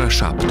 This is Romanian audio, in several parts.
7.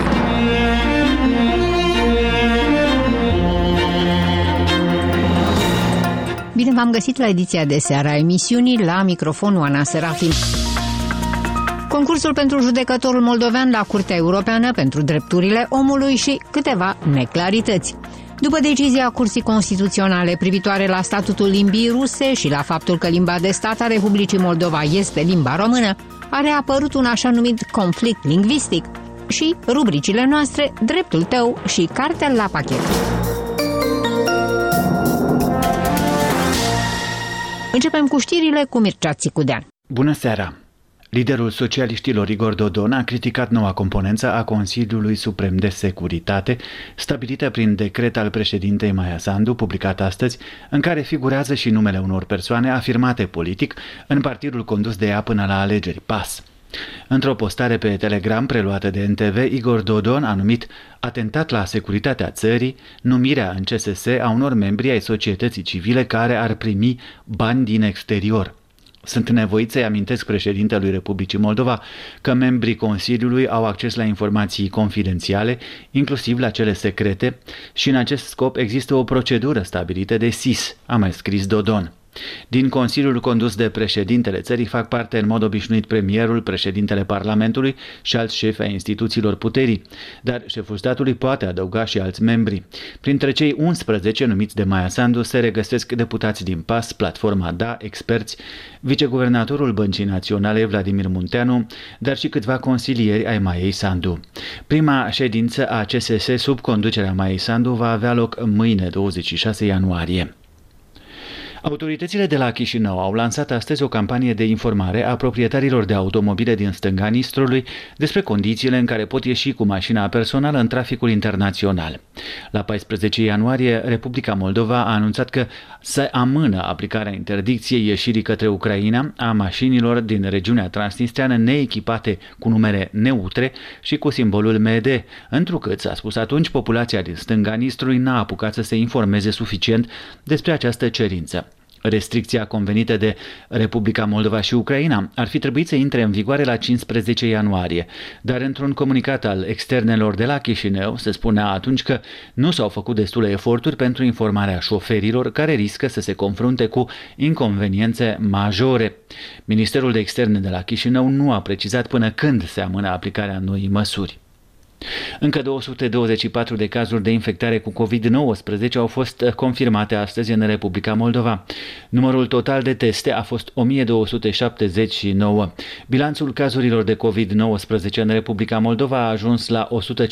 Bine v-am găsit la ediția de seară a emisiunii, la microfon Oana Serafim. Concursul pentru judecătorul moldovean la Curtea Europeană pentru Drepturile Omului și câteva neclarități. După decizia Curții Constituționale privitoare la statutul limbii ruse și la faptul că limba de stat a Republicii Moldova este limba română, a reapărut un așa numit conflict lingvistic și rubricile noastre, Dreptul tău și Cartea la pachet. Începem cu știrile cu Mircea Țicudean. Bună seara! Liderul socialiștilor Igor Dodon a criticat noua componență a Consiliului Suprem de Securitate, stabilită prin decret al președintei Maia Sandu, publicat astăzi, în care figurează și numele unor persoane afirmate politic în partidul condus de ea până la alegeri, PAS. Într-o postare pe Telegram preluată de NTV, Igor Dodon a numit atentat la securitatea țării numirea în CSS a unor membri ai societății civile care ar primi bani din exterior. Sunt nevoit să-i amintesc președintelui Republicii Moldova că membrii Consiliului au acces la informații confidențiale, inclusiv la cele secrete, și în acest scop există o procedură stabilită de SIS, a mai scris Dodon. Din Consiliul condus de președintele țării fac parte în mod obișnuit premierul, președintele Parlamentului și alți șefi ai instituțiilor puterii, dar șeful statului poate adăuga și alți membri. Printre cei 11 numiți de Maia Sandu se regăsesc deputați din PAS, Platforma Da, experți, viceguvernatorul Băncii Naționale Vladimir Munteanu, dar și câțiva consilieri ai Maiei Sandu. Prima ședință a CSS sub conducerea Maiei Sandu va avea loc mâine, 26 ianuarie. Autoritățile de la Chișinău au lansat astăzi o campanie de informare a proprietarilor de automobile din stânga Nistrului despre condițiile în care pot ieși cu mașina personală în traficul internațional. La 14 ianuarie, Republica Moldova a anunțat că se amână aplicarea interdicției ieșirii către Ucraina a mașinilor din regiunea transnistreană neechipate cu numere neutre și cu simbolul MD, întrucât, s-a spus atunci, populația din stânga Nistrului n-a apucat să se informeze suficient despre această cerință. Restricția convenită de Republica Moldova și Ucraina ar fi trebuit să intre în vigoare la 15 ianuarie, dar într-un comunicat al externelor de la Chișinău se spunea atunci că nu s-au făcut destule eforturi pentru informarea șoferilor care riscă să se confrunte cu inconveniențe majore. Ministerul de Externe de la Chișinău nu a precizat până când se amână aplicarea noii măsuri. Încă 224 de cazuri de infectare cu COVID-19 au fost confirmate astăzi în Republica Moldova. Numărul total de teste a fost 1279. Bilanțul cazurilor de COVID-19 în Republica Moldova a ajuns la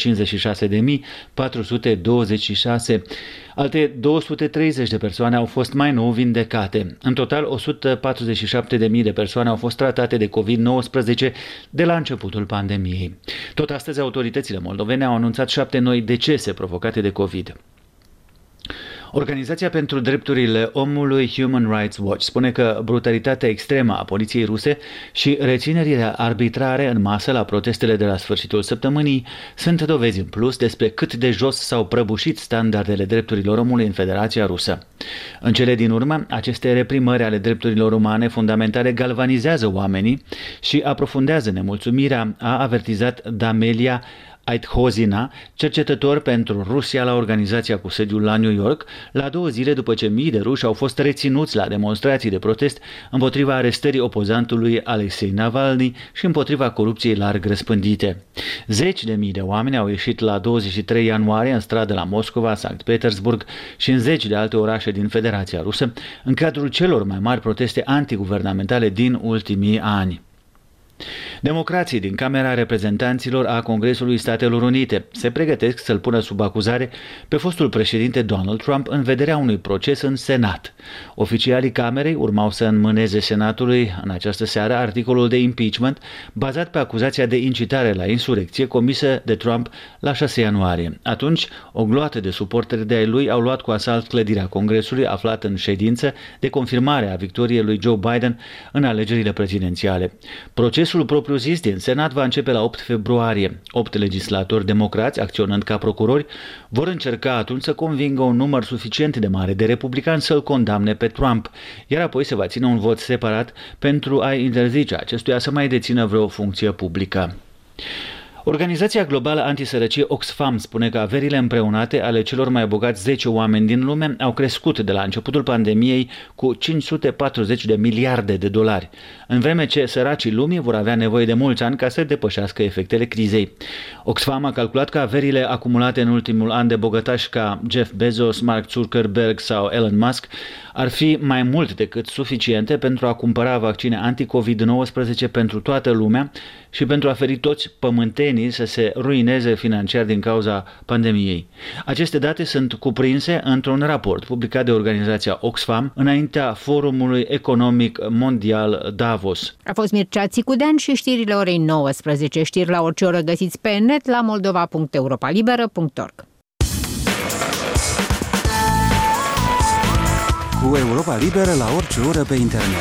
156.426. Alte 230 de persoane au fost mai nou vindecate. În total, 147.000 de persoane au fost tratate de COVID-19 de la începutul pandemiei. Tot astăzi, autoritățile moldovene au anunțat 7 noi decese provocate de COVID. Organizația pentru drepturile omului Human Rights Watch spune că brutalitatea extremă a poliției ruse și reținerile arbitrare în masă la protestele de la sfârșitul săptămânii sunt dovezi în plus despre cât de jos s-au prăbușit standardele drepturilor omului în Federația Rusă. În cele din urmă, aceste reprimări ale drepturilor umane fundamentale galvanizează oamenii și aprofundează nemulțumirea, a avertizat Damelia Aithozina, cercetător pentru Rusia la organizația cu sediul la New York, la 2 zile după ce mii de ruși au fost reținuți la demonstrații de protest împotriva arestării opozantului Alexei Navalny și împotriva corupției larg răspândite. Zeci de mii de oameni au ieșit la 23 ianuarie în stradă la Moscova, Sankt Petersburg și în zeci de alte orașe din Federația Rusă, în cadrul celor mai mari proteste antiguvernamentale din ultimii ani. Democrații din Camera Reprezentanților a Congresului Statelor Unite se pregătesc să-l pună sub acuzare pe fostul președinte Donald Trump în vederea unui proces în Senat. Oficialii Camerei urmau să înmâneze Senatului în această seară articolul de impeachment bazat pe acuzația de incitare la insurecție comisă de Trump la 6 ianuarie. Atunci, o gloată de suporteri de-ai lui au luat cu asalt clădirea Congresului aflată în ședință de confirmare a victoriei lui Joe Biden în alegerile prezidențiale. Procesul propriu-zis din Senat va începe la 8 februarie. 8 legislatori democrați, acționând ca procurori, vor încerca atunci să convingă un număr suficient de mare de republicani să-l condamne pe Trump, iar apoi se va ține un vot separat pentru a interzice acestuia să mai dețină vreo funcție publică. Organizația globală antisărăcie Oxfam spune că averile împreunate ale celor mai bogați 10 oameni din lume au crescut de la începutul pandemiei cu 540 de miliarde de dolari, în vreme ce săracii lumii vor avea nevoie de mulți ani ca să depășească efectele crizei. Oxfam a calculat că averile acumulate în ultimul an de bogătași ca Jeff Bezos, Mark Zuckerberg sau Elon Musk ar fi mai mult decât suficiente pentru a cumpăra vaccine anti-COVID-19 pentru toată lumea și pentru a feri toți pământenii să se ruineze financiar din cauza pandemiei. Aceste date sunt cuprinse într-un raport publicat de organizația Oxfam înaintea Forumului Economic Mondial Davos. A fost Mircea Țicudean și știrile orei 19. Știri la orice oră găsiți pe net la moldova.europalibera.org. Cu Europa Liberă la orice oră pe internet.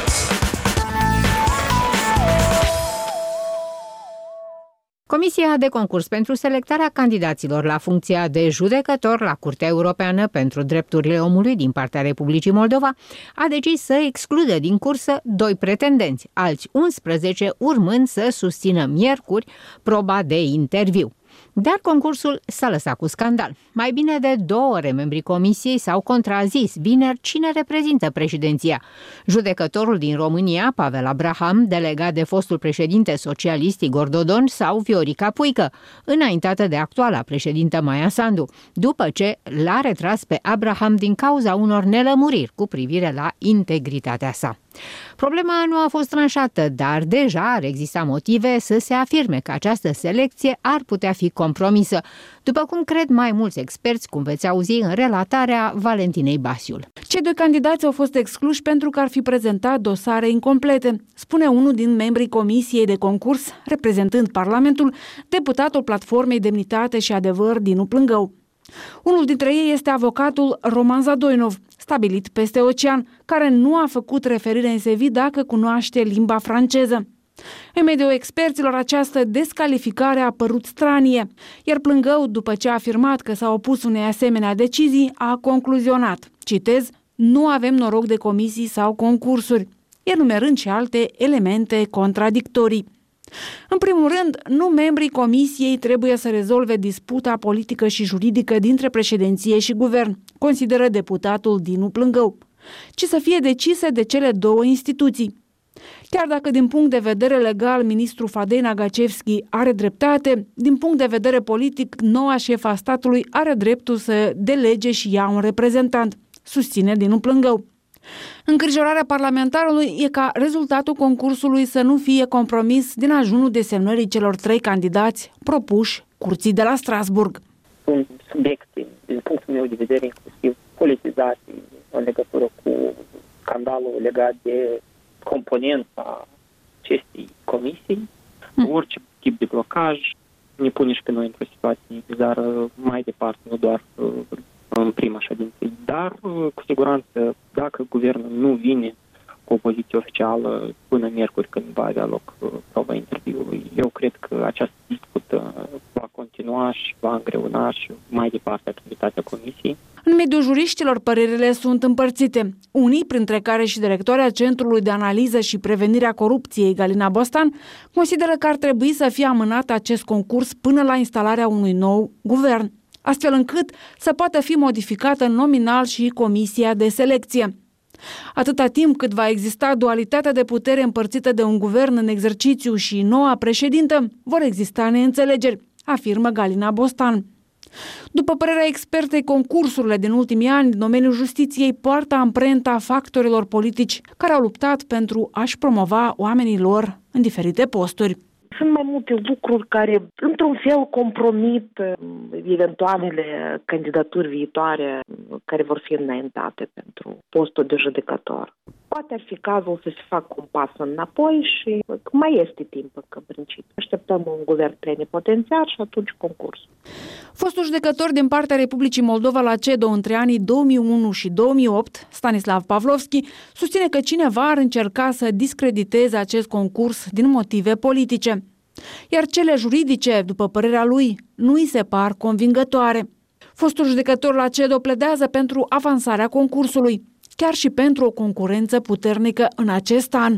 Comisia de concurs pentru selectarea candidaților la funcția de judecător la Curtea Europeană pentru Drepturile Omului din partea Republicii Moldova a decis să excludă din cursă 2 pretendenți, alți 11 urmând să susțină miercuri proba de interviu. Dar concursul s-a lăsat cu scandal. Mai bine de 2 ore membrii comisiei s-au contrazis vineri cine reprezintă președinția. Judecătorul din România, Pavel Abraham, delegat de fostul președinte socialist Igor Dodon sau Viorica Puică, înaintată de actuala președintă Maia Sandu, după ce l-a retras pe Abraham din cauza unor nelămuriri cu privire la integritatea sa. Problema nu a fost tranșată, dar deja ar exista motive să se afirme că această selecție ar putea fi compromisă, după cum cred mai mulți experți, cum veți auzi în relatarea Valentinei Basiul. Cei 2 candidați au fost excluși pentru că ar fi prezentat dosare incomplete, spune unul din membrii Comisiei de concurs, reprezentând Parlamentul, deputatul Platformei Demnitate și Adevăr Dinu Plângău. Unul dintre ei este avocatul Roman Zadoinov, stabilit peste ocean, care nu a făcut referire în CV dacă cunoaște limba franceză. În mediul experților, această descalificare a părut stranie, iar Plângău, după ce a afirmat că s-a opus unei asemenea decizii, a concluzionat, citez, nu avem noroc de comisii sau concursuri, enumerând și alte elemente contradictorii. În primul rând, nu membrii comisiei trebuie să rezolve disputa politică și juridică dintre președinție și guvern, consideră deputatul Dinu Plângău, ci să fie decise de cele 2 instituții. Chiar dacă din punct de vedere legal ministrul Fadei Nagacevski are dreptate, din punct de vedere politic noua șefa statului are dreptul să delege și ia un reprezentant, susține Dinu Plângău. Îngrijorarea parlamentarului e ca rezultatul concursului să nu fie compromis din ajunul desemnării celor 3 candidați propuși Curții de la Strasburg. Sunt subiecte, din punctul meu de vedere, inclusiv politizate în legătură cu scandalul legat de componența acestei comisii. Orice tip de blocaj ne pune și pe noi într-o situație bizară mai departe, nu doar în prima ședință. Dar, cu siguranță, dacă guvernul nu vine cu o poziție oficială până miercuri când va avea loc proba interviului, eu cred că această dispută va continua și va îngreuna și mai departe activitatea comisiei. În mediul juriștilor, părerile sunt împărțite. Unii, printre care și directoarea Centrului de Analiză și Prevenirea Corupției, Galina Bostan, consideră că ar trebui să fie amânat acest concurs până la instalarea unui nou guvern, astfel încât să poată fi modificată nominal și comisia de selecție. Atâta timp cât va exista dualitatea de putere împărțită de un guvern în exercițiu și noua președintă, vor exista neînțelegeri, afirmă Galina Bostan. După părerea expertei, concursurile din ultimii ani din domeniul justiției poartă amprenta factorilor politici care au luptat pentru a-și promova oamenii lor în diferite posturi. Sunt mai multe lucruri care, într-un fel, compromit eventualele candidaturi viitoare care vor fi înaintate pentru postul de judecător. Poate ar fi cazul să se facă un pas înapoi și mai este timp în principiu. Așteptăm un guvern plenipotențiar și atunci concurs. Fostul judecător din partea Republicii Moldova la CEDO între anii 2001 și 2008, Stanislav Pavlovski, susține că cineva ar încerca să discrediteze acest concurs din motive politice. Iar cele juridice, după părerea lui, nu îi se par convingătoare. Fostul judecător la CEDO pledează pentru avansarea concursului, chiar și pentru o concurență puternică în acest an.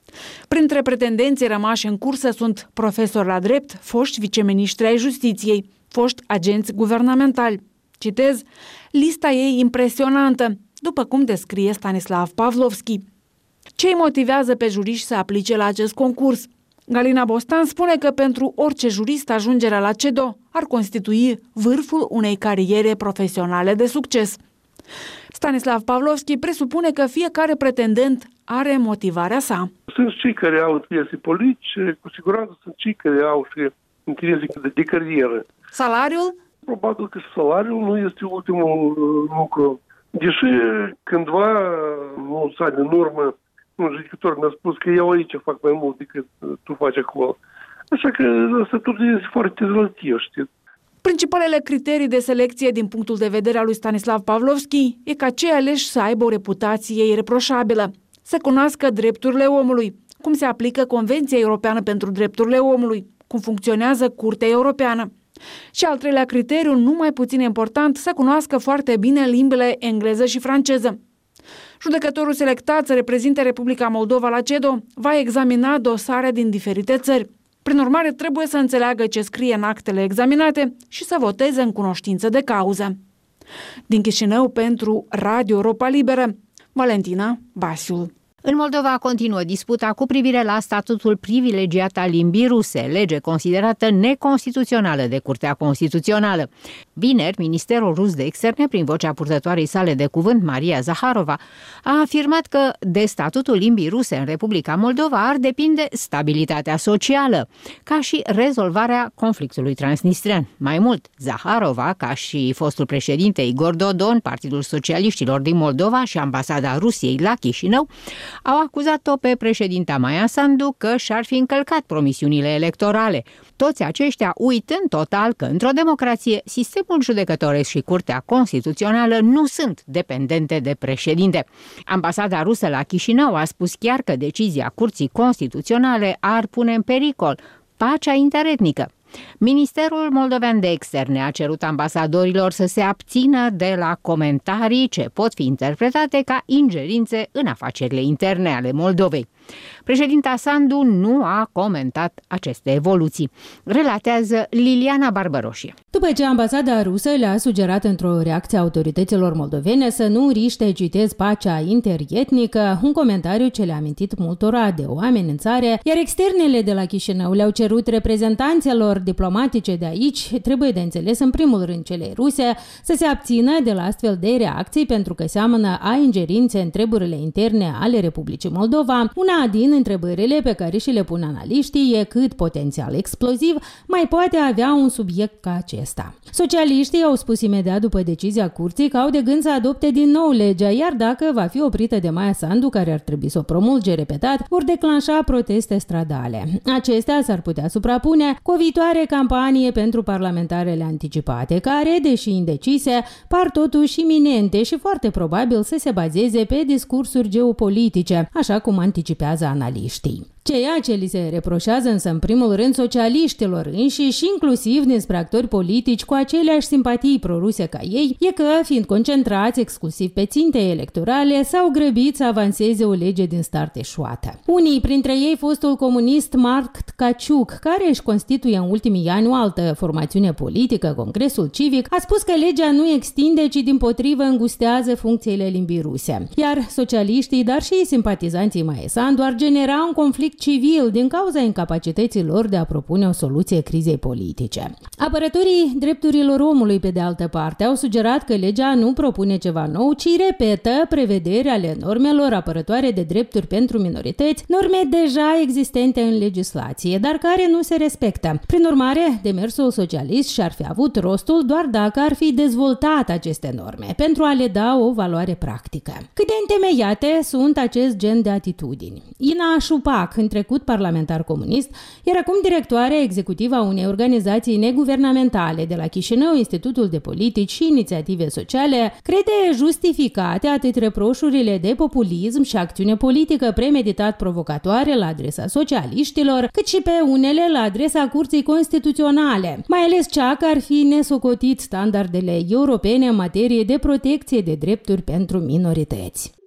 Printre pretendenții rămași în cursă sunt profesori la drept, foști viceministri ai justiției, foști agenți guvernamentali. Citez, lista ei impresionantă, după cum descrie Stanislav Pavlovski. Ce îi motivează pe juriști să aplice la acest concurs? Galina Bostan spune că pentru orice jurist ajungerea la CEDO ar constitui vârful unei cariere profesionale de succes. Stanislav Pavlovski presupune că fiecare pretendent are motivarea sa. Sunt cei care au interese politice, cu siguranță sunt cei care au și interese de carieră. Salariul? Probabil că salariul nu este ultimul lucru. Deși cândva, mulți ani în urmă, un judecător mi-a spus că eu aici fac mai mult decât tu faci acolo. Așa că asta tot este foarte relativ, știți. Principalele criterii de selecție din punctul de vedere al lui Stanislav Pavlovski e ca cei aleși să aibă o reputație ireproșabilă, să cunoască drepturile omului, cum se aplică Convenția Europeană pentru Drepturile Omului, cum funcționează Curtea Europeană. Și al treilea criteriu, nu mai puțin important, să cunoască foarte bine limbile engleză și franceză. Judecătorul selectat să reprezinte Republica Moldova la CEDO va examina dosare din diferite țări. Prin urmare, trebuie să înțeleagă ce scrie în actele examinate și să voteze în cunoștință de cauză. Din Chișinău, pentru Radio Europa Liberă, Valentina Basiul. În Moldova continuă disputa cu privire la statutul privilegiat al limbii ruse, lege considerată neconstituțională de Curtea Constituțională. Vineri, Ministerul Rus de Externe, prin vocea purtătoarei sale de cuvânt, Maria Zaharova, a afirmat că de statutul limbii ruse în Republica Moldova ar depinde stabilitatea socială, ca și rezolvarea conflictului transnistrian. Mai mult, Zaharova, ca și fostul președinte Igor Dodon, Partidul Socialiștilor din Moldova și Ambasada Rusiei la Chișinău, au acuzat-o pe președinta Maia Sandu că și-ar fi încălcat promisiunile electorale. Toți aceștia uitând total că într-o democrație sistemul judecătoresc și Curtea Constituțională nu sunt dependente de președinte. Ambasada rusă la Chișinău a spus chiar că decizia Curții Constituționale ar pune în pericol pacea interetnică. Ministerul Moldovean de Externe a cerut ambasadorilor să se abțină de la comentarii ce pot fi interpretate ca ingerințe în afacerile interne ale Moldovei. Președinta Sandu nu a comentat aceste evoluții, relatează Liliana Barbăroșie. După ce ambasada rusă le-a sugerat într-o reacție autorităților moldovene să nu riște, citez, pacea interetnică, un comentariu ce le-a amintit multora de o amenințare, iar externele de la Chișinău le-au cerut reprezentanțelor diplomatice de aici, trebuie de înțeles în primul rând cele ruse, să se abțină de la astfel de reacții pentru că seamănă a ingerințe în treburile interne ale Republicii Moldova. Una din întrebările pe care și le pun analiștii e cât potențial exploziv mai poate avea un subiect ca acesta. Socialiștii au spus imediat după decizia curții că au de gând să adopte din nou legea, iar dacă va fi oprită de Maia Sandu, care ar trebui să o promulge repetat, vor declanșa proteste stradale. Acestea s-ar putea suprapune cu o viitoare campanie pentru parlamentarele anticipate, care, deși indecise, par totuși iminente și foarte probabil să se bazeze pe discursuri geopolitice, așa cum anticipează analiștii. Ceea ce li se reproșează însă în primul rând socialiștilor înșiși și inclusiv despre actori politici cu aceleași simpatii proruse ca ei, e că, fiind concentrați exclusiv pe ținte electorale, s-au grăbit să avanseze o lege din start eșuată. Unii printre ei fostul comunist Mark Tkaciuk, care își constituie în ultimii ani o altă formațiune politică, Congresul Civic, a spus că legea nu extinde, ci dimpotrivă îngustează funcțiile limbii ruse. Iar socialiștii, dar și simpatizanții Maia Sandu ar genera un conflict civil din cauza incapacității lor de a propune o soluție crizei politice. Apărătorii drepturilor omului, pe de altă parte, au sugerat că legea nu propune ceva nou, ci repetă prevederi ale normelor apărătoare de drepturi pentru minorități, norme deja existente în legislație, dar care nu se respectă. Prin urmare, demersul socialist și-ar fi avut rostul doar dacă ar fi dezvoltat aceste norme, pentru a le da o valoare practică. Cât de întemeiate sunt acest gen de atitudini? Ina Șupac, în trecut parlamentar comunist, iar acum directoarea executivă a unei organizații neguvernamentale de la Chișinău, Institutul de Politici și Inițiative Sociale, crede justificate atât reproșurile de populism și acțiune politică premeditat provocatoare la adresa socialiștilor, cât și pe unele la adresa Curții Constituționale, mai ales cea că ar fi nesocotit standardele europene în materie de protecție de drepturi pentru minorități.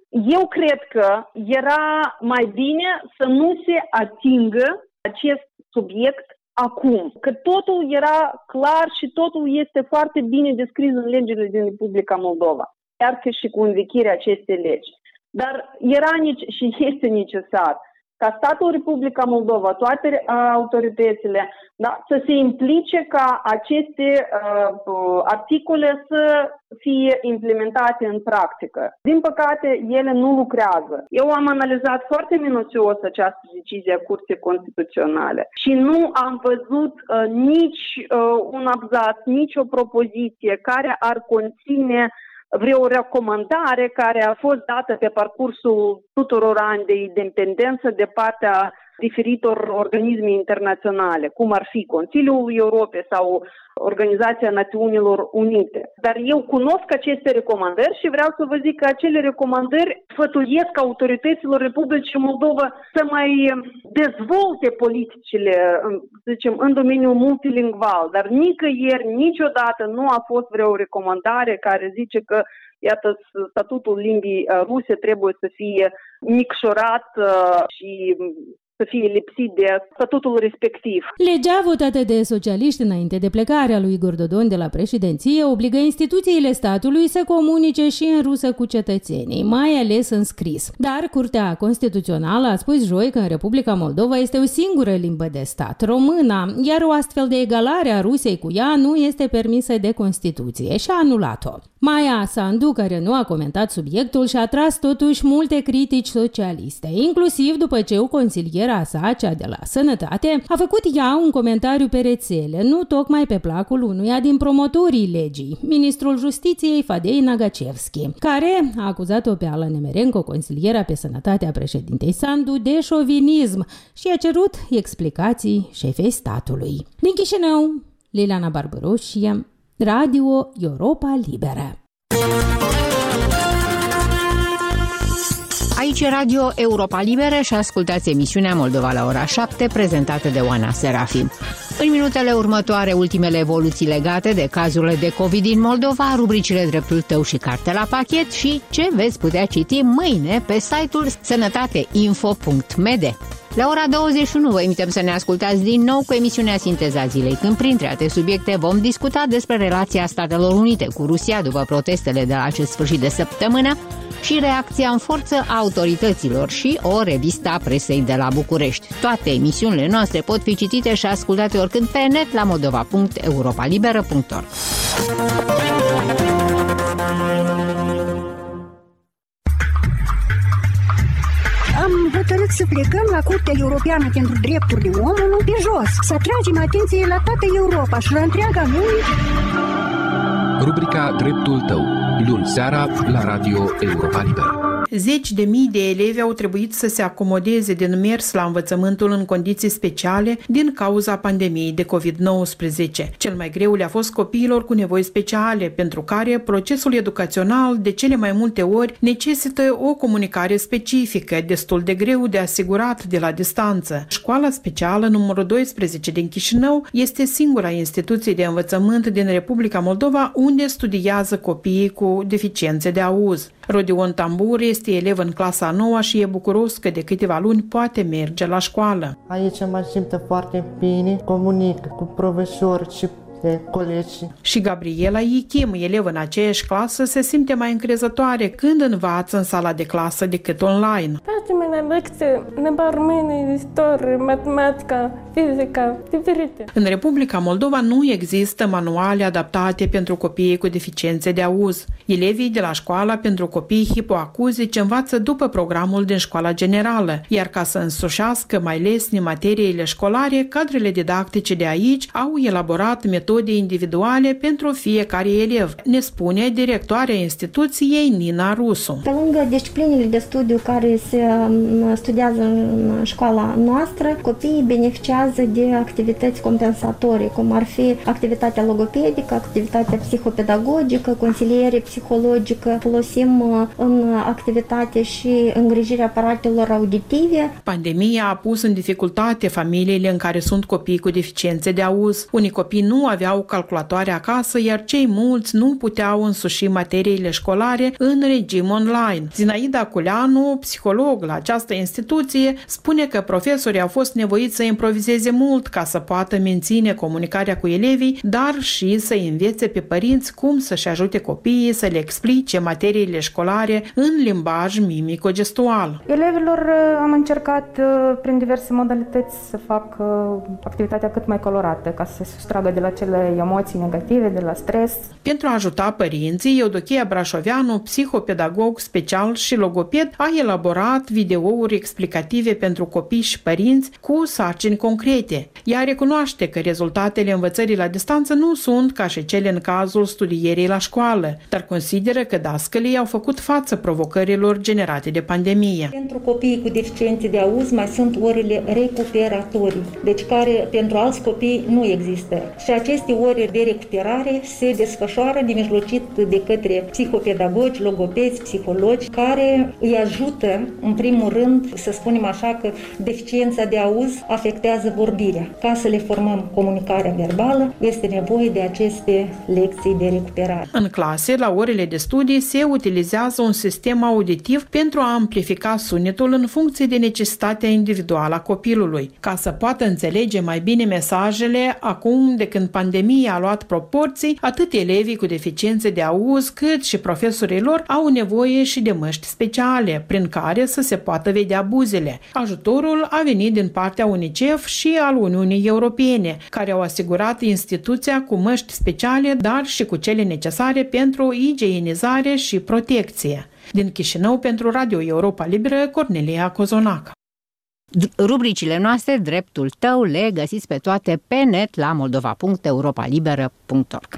Eu cred că era mai bine să nu se atingă acest subiect acum, că totul era clar și totul este foarte bine descris în legile din Republica Moldova, chiar că și cu învechirea acestei legi. Dar era și este necesar ca statul Republica Moldova, toate autoritățile, să se implice ca aceste articole să fie implementate în practică. Din păcate, ele nu lucrează. Eu am analizat foarte minuțios această decizie a Curții Constituționale și nu am văzut nici un abzaț, nici o propoziție care ar conține vreo recomandare care a fost dată pe parcursul tuturor ani de independență de partea diferitor organisme internaționale, cum ar fi Consiliul Europei sau Organizația Națiunilor Unite. Dar eu cunosc aceste recomandări și vreau să vă zic că acele recomandări sfătuiesc autorităților Republicii Moldova să mai dezvolte politicile, zicem, în domeniul multilingval. Dar nicăieri, niciodată nu a fost vreo recomandare care zice că iată, statutul limbii ruse trebuie să fie micșorat și să fie lipsit de statutul respectiv. Legea votată de socialiști înainte de plecarea lui Igor Dodon de la președinție obligă instituțiile statului să comunice și în rusă cu cetățenii, mai ales în scris. Dar Curtea Constituțională a spus joi că în Republica Moldova este o singură limbă de stat, româna, iar o astfel de egalare a Rusiei cu ea nu este permisă de Constituție și a anulat-o. Maia Sandu, care nu a comentat subiectul, și-a tras totuși multe critici socialiste, inclusiv după ce o consiliera sa, cea de la Sănătate, a făcut ea un comentariu pe rețele, nu tocmai pe placul unuia din promotorii legii, ministrul Justiției Fadei Nagacevski, care a acuzat-o pe Ala Nemerenko, consiliera pe sănătatea președintei Sandu, de șovinism și a cerut explicații șefei statului. Din Chișinău, Liliana Barbaroșie, Radio Europa Liberă. Aici Radio Europa Liberă și ascultați emisiunea Moldova la ora 7, prezentată de Oana Serafim. În minutele următoare, ultimele evoluții legate de cazurile de COVID din Moldova, rubricile Dreptul tău și Carte la pachet și ce veți putea citi mâine pe site-ul sănătateinfo.md. La ora 21 vă invităm să ne ascultați din nou cu emisiunea Sinteza Zilei, când printre alte subiecte vom discuta despre relația Statelor Unite cu Rusia după protestele de la acest sfârșit de săptămână și reacția în forță a autorităților și o revistă a presei de la București. Toate emisiunile noastre pot fi citite și ascultate oricând pe net la moldova.europalibera.org. Am hotărât să plecăm la Curtea Europeană pentru Drepturile Omului pe jos, să atragem atenție la toată Europa și la întreaga lume. Rubrica Dreptul tău, luni seara la Radio Europa Liberă. Zeci de mii de elevi au trebuit să se acomodeze din mers la învățământul în condiții speciale din cauza pandemiei de COVID-19. Cel mai greu le-a fost copiilor cu nevoi speciale, pentru care procesul educațional de cele mai multe ori necesită o comunicare specifică, destul de greu de asigurat de la distanță. Școala specială numărul 12 din Chișinău este singura instituție de învățământ din Republica Moldova unde studiază copiii cu deficiențe de auz. Rodion Tambur este elev în clasa 9 și e bucuros că de câteva luni poate merge la școală. Aici mă simt foarte bine, comunic cu profesori și colegi. Și Gabriela Ichim, elev în aceeași clasă, se simte mai încrezătoare când învață în sala de clasă decât online. Pentru mine lecții, limba română, istorie, matematică, fizică, diferite. În Republica Moldova nu există manuale adaptate pentru copiii cu deficiențe de auz. Elevii de la școala pentru copii hipoacuzici învață după programul din școala generală, iar ca să însușească mai lesne materiile școlare, cadrele didactice de aici au elaborat metode individuale pentru fiecare elev, ne spune directoarea instituției Nina Rusu. Pe lângă disciplinele de studiu care se studiază în școala noastră, copiii beneficiază beneficiază de activități compensatorii, cum ar fi activitatea logopedică, activitatea psihopedagogică, consiliere psihologică. Folosim în activitate și îngrijirea aparatelor auditive. Pandemia a pus în dificultate familiile în care sunt copii cu deficiențe de auz. Unii copii nu aveau calculatoare acasă, iar cei mulți nu puteau însuși materiile școlare în regim online. Zinaida Culeanu, psiholog la această instituție, spune că profesorii au fost nevoiți să improvizeze mult ca să poată menține comunicarea cu elevii, dar și să învețe pe părinți cum să-și ajute copiii să le explice materiile școlare în limbaj mimico-gestual. Elevilor am încercat prin diverse modalități să fac activitatea cât mai colorată, ca să se sustragă de la cele emoții negative, de la stres. Pentru a ajuta părinții, Eudochia Brașoveanu, psihopedagog special și logoped, a elaborat videouri explicative pentru copii și părinți cu sarcini concrete. Ea recunoaște că rezultatele învățării la distanță nu sunt ca și cele în cazul studierii la școală, dar consideră că dascălii au făcut față provocărilor generate de pandemie. Pentru copiii cu deficiențe de auz mai sunt orele recuperatorii, deci care pentru alți copii nu există. Și aceste ore de recuperare se desfășoară de mijlocit de către psihopedagogi, logopezi, psihologi, care îi ajută, în primul rând, să spunem așa, că deficiența de auz afectează vorbirea. Ca să le formăm comunicarea verbală, este nevoie de aceste lecții de recuperare. În clase, la orele de studii, se utilizează un sistem auditiv pentru a amplifica sunetul în funcție de necesitatea individuală a copilului. Ca să poată înțelege mai bine mesajele, acum de când pandemia a luat proporții, atât elevii cu deficiențe de auz, cât și profesorii lor au nevoie și de măști speciale, prin care să se poată vedea buzele. Ajutorul a venit din partea UNICEF și al Uniunii Europene, care au asigurat instituția cu măști speciale, dar și cu cele necesare pentru igienizare și protecție. Din Chișinău, pentru Radio Europa Liberă, Cornelia Cozonac. Rubricile noastre, Dreptul tău, le găsiți pe toate pe net la moldova.europalibera.org.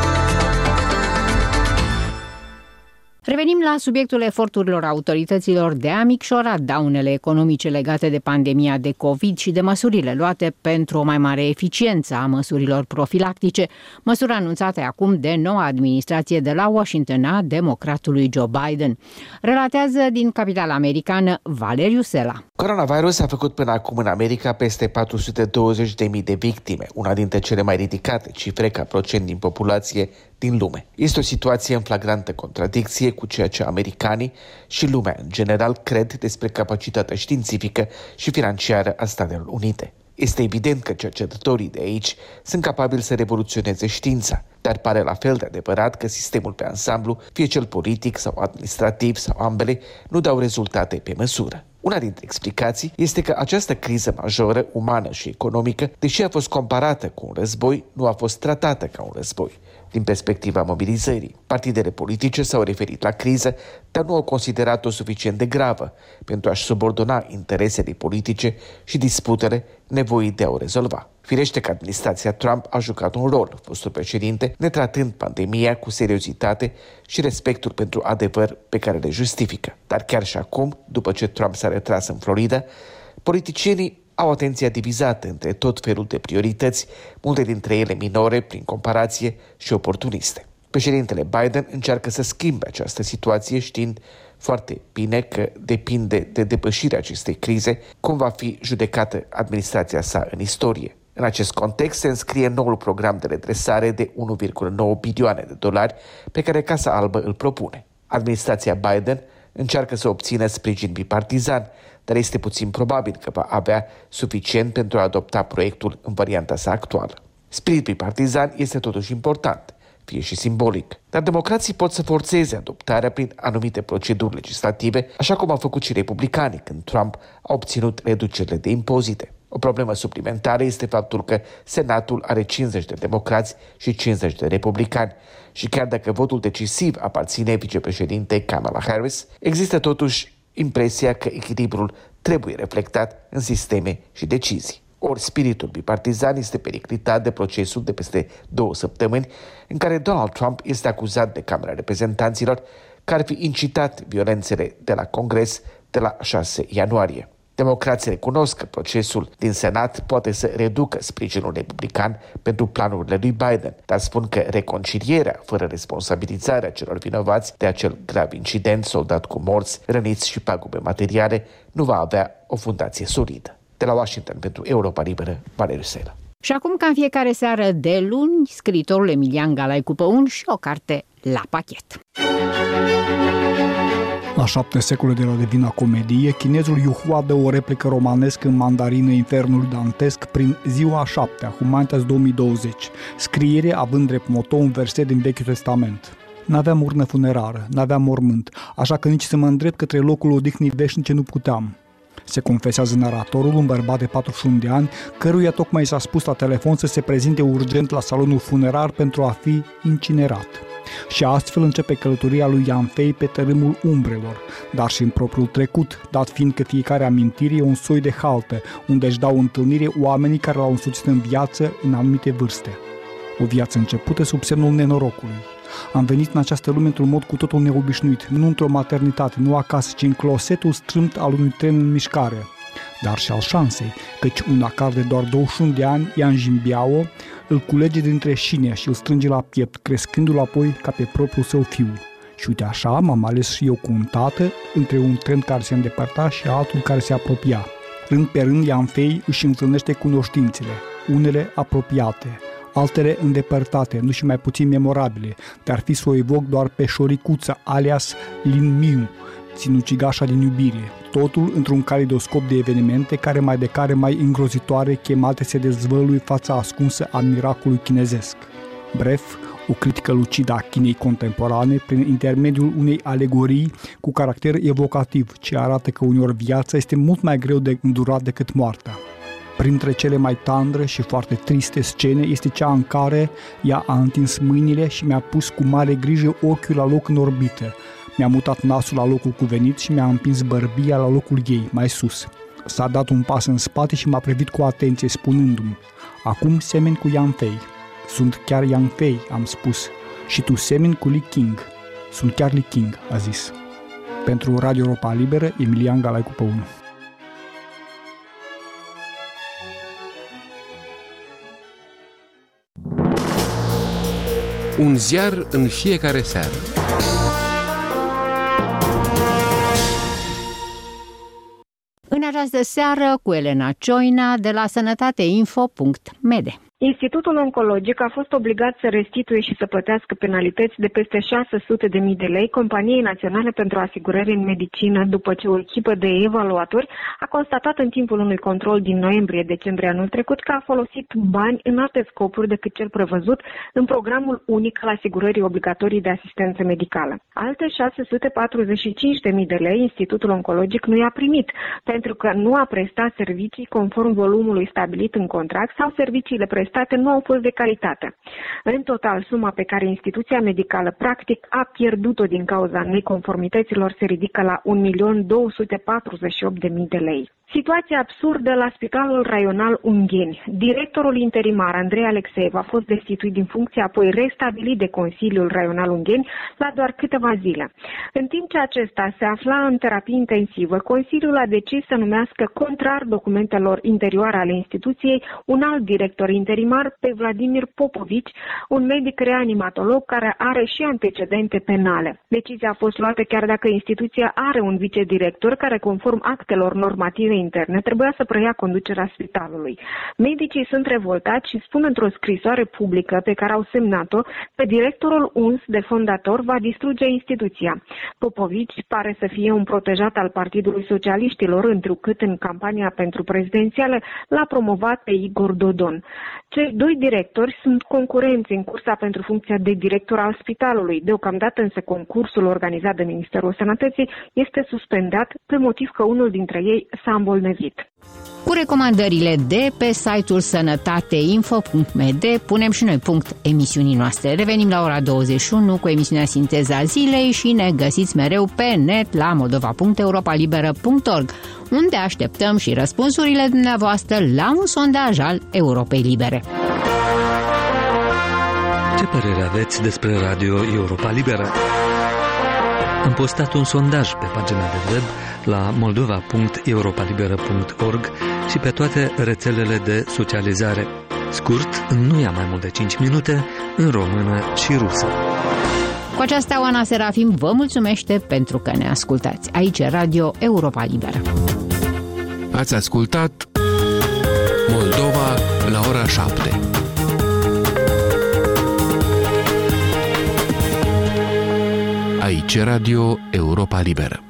Revenim la subiectul eforturilor autorităților de a micșora daunele economice legate de pandemia de COVID și de măsurile luate pentru o mai mare eficiență a măsurilor profilactice, măsuri anunțate acum de noua administrație de la Washington a democratului Joe Biden. Relatează din capitala americană Valeriu Sela. Coronavirus a făcut până acum în America peste 420.000 de victime, una dintre cele mai ridicate cifre ca procent din populație din lume. Este o situație în flagrantă contradicție cu ceea ce americanii și lumea în general cred despre capacitatea științifică și financiară a Statelor Unite. Este evident că cercetătorii de aici sunt capabili să revoluționeze știința, dar pare la fel de adevărat că sistemul pe ansamblu, fie cel politic sau administrativ sau ambele, nu dau rezultate pe măsură. Una dintre explicații este că această criză majoră, umană și economică, deși a fost comparată cu un război, nu a fost tratată ca un război. Din perspectiva mobilizării, partidele politice s-au referit la criză, dar nu au considerat-o suficient de gravă pentru a-și subordona interesele politice și disputele nevoii de a o rezolva. Firește că administrația Trump a jucat un rol, fostul președinte, netratând pandemia cu seriozitate și respectul pentru adevăr pe care le justifică. Dar chiar și acum, după ce Trump s-a retras în Florida, politicienii au atenția divizată între tot felul de priorități, multe dintre ele minore prin comparație și oportuniste. Președintele Biden încearcă să schimbe această situație, știind foarte bine că depinde de depășirea acestei crize cum va fi judecată administrația sa în istorie. În acest context se înscrie noul program de redresare de $1,9 bilioane pe care Casa Albă îl propune. Administrația Biden încearcă să obțină sprijin bipartizan, dar este puțin probabil că va avea suficient pentru a adopta proiectul în varianta sa actuală. Spirit bipartizan este totuși important, fie și simbolic, dar democrații pot să forțeze adoptarea prin anumite proceduri legislative, așa cum au făcut și republicanii când Trump a obținut reducerile de impozite. O problemă suplimentară este faptul că Senatul are 50 de democrați și 50 de republicani și chiar dacă votul decisiv aparține vicepreședintei Kamala Harris, există totuși impresia că echilibrul trebuie reflectat în sisteme și decizii. Ori spiritul bipartizan este periclitat de procesul de peste 2 săptămâni în care Donald Trump este acuzat de Camera Reprezentanților că ar fi incitat violențele de la Congres de la 6 ianuarie. Democrații recunosc că procesul din Senat poate să reducă sprijinul republican pentru planurile lui Biden, dar spun că reconcilierea fără responsabilizarea celor vinovați de acel grav incident, soldat cu morți, răniți și pagube materiale, nu va avea o fundație solidă. De la Washington pentru Europa Liberă, Valeriu Sela. Și acum, ca în fiecare seară de luni, scriitorul Emilian Galai cu păun și o carte la pachet. La 7 secole de la Divina Comedie, chinezul Yu Hua dă o replică romanescă în mandarină Infernului dantesc prin Ziua a 7-a, Humanitas 2020, scriere având drept moto un verset din Vechiul Testament. N-aveam urnă funerară, n-aveam mormânt, așa că nici să mă îndrept către locul odihnii veșnice nu puteam. Se confesează naratorul, un bărbat de 41 de ani, căruia tocmai s-a spus la telefon să se prezinte urgent la salonul funerar pentru a fi incinerat. Și astfel începe călătoria lui Yan Fei pe tărâmul umbrelor, dar și în propriul trecut, dat fiind că fiecare amintire e un soi de haltă, unde își dau întâlnire oamenii care l-au însoțit în viață în anumite vârste. O viață începută sub semnul nenorocului. Am venit în această lume într-un mod cu totul neobișnuit, nu într-o maternitate, nu acasă, ci în closetul strâmt al unui tren în mișcare. Dar și al șansei, căci un acar de doar 21 de ani, Ian Jimbiao, îl culege dintre șine și îl strânge la piept, crescându-l apoi ca pe propriul său fiu. Și uite așa m-am ales și eu cu un tată, între un tren care se îndepărta și altul care se apropia. Rând pe rând, Yan Fei își întâlnește cunoștințele, unele apropiate, altele îndepărtate, nu și mai puțin memorabile, dar fi să o evoc doar pe șoricuța, alias Lin Miu, sinucigașa din iubire, totul într-un calidoscop de evenimente care mai de care mai îngrozitoare, chemate să dezvălui fața ascunsă a miracolului chinezesc. Bref, o critică lucidă a Chinei contemporane prin intermediul unei alegorii cu caracter evocativ, ce arată că uneori viața este mult mai greu de îndurat decât moartea. Printre cele mai tandre și foarte triste scene este cea în care ea a întins mâinile și mi-a pus cu mare grijă ochiul la loc în orbită. Mi-a mutat nasul la locul cuvenit și mi-a împins bărbia la locul ei, mai sus. S-a dat un pas în spate și m-a privit cu atenție, spunându-mi: acum semeni cu Yan Fei. Sunt chiar Yan Fei, am spus. Și tu semeni cu Li King. Sunt chiar Li King, a zis. Pentru Radio Europa Liberă, Emilian Galai cu păun. Un ziar în fiecare seară. În această seară cu Elena Cioina de la sănătateinfo.md. Institutul Oncologic a fost obligat să restituie și să plătească penalități de peste 600.000 de lei Companiei Naționale pentru Asigurări în Medicină după ce o echipă de evaluatori a constatat în timpul unui control din noiembrie-decembrie anul trecut că a folosit bani în alte scopuri decât cel prevăzut în programul unic al asigurării obligatorii de asistență medicală. Alte 645.000 de lei Institutul Oncologic nu i-a primit pentru că nu a prestat servicii conform volumului stabilit în contract sau serviciile prestate nu au fost de calitate. În total, suma pe care instituția medicală practic a pierdut-o din cauza neconformităților se ridică la 1.248.000 de lei. Situația absurdă la Spitalul Raional Ungheni. Directorul interimar Andrei Alexeev a fost destituit din funcție, apoi restabilit de Consiliul Raional Ungheni la doar câteva zile. În timp ce acesta se afla în terapie intensivă, Consiliul a decis să numească, contrar documentelor interioare ale instituției, un alt director interimar, pe Vladimir Popovici, un medic reanimatolog care are și antecedente penale. Decizia a fost luată chiar dacă instituția are un vicedirector care, conform actelor normative interne, trebuia să preia conducerea spitalului. Medicii sunt revoltați și spun într-o scrisoare publică pe care au semnat-o că directorul uns de fondator va distruge instituția. Popovici pare să fie un protejat al Partidului Socialiștilor, întrucât în campania pentru prezidențială l-a promovat pe Igor Dodon. Cei doi directori sunt concurenți în cursa pentru funcția de director al spitalului. Deocamdată însă concursul organizat de Ministerul Sănătății este suspendat pe motiv că unul dintre ei s-a îmbolnăvit. Cu recomandările de pe site-ul sănătateinfo.md punem și noi punct emisiunii noastre. Revenim la ora 21 cu emisiunea Sinteza Zilei și ne găsiți mereu pe net la moldova.europalibera.org, unde așteptăm și răspunsurile dumneavoastră la un sondaj al Europei Libere. Ce părere aveți despre Radio Europa Liberă? Am postat un sondaj pe pagina de web la moldova.europalibera.org și pe toate rețelele de socializare. Scurt, nu ia mai mult de 5 minute, în română și rusă. Cu aceasta, Oana Serafim vă mulțumește pentru că ne ascultați. Aici e Radio Europa Liberă. Ați ascultat Moldova la ora 7. Aici Radio Europa Liberă.